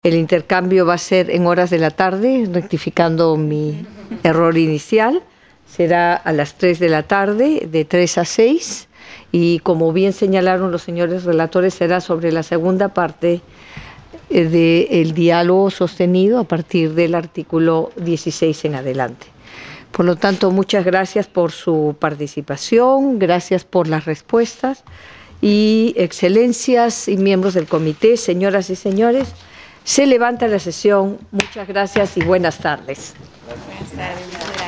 El intercambio va a ser en horas de la tarde, rectificando mi error inicial. Será a las 3 de la tarde, de 3 a 6. Y como bien señalaron los señores relatores, será sobre la segunda parte del diálogo sostenido a partir del artículo 16 en adelante. Por lo tanto, muchas gracias por su participación, gracias por las respuestas y excelencias y miembros del comité, señoras y señores, se levanta la sesión. Muchas gracias y buenas tardes. Buenas tardes.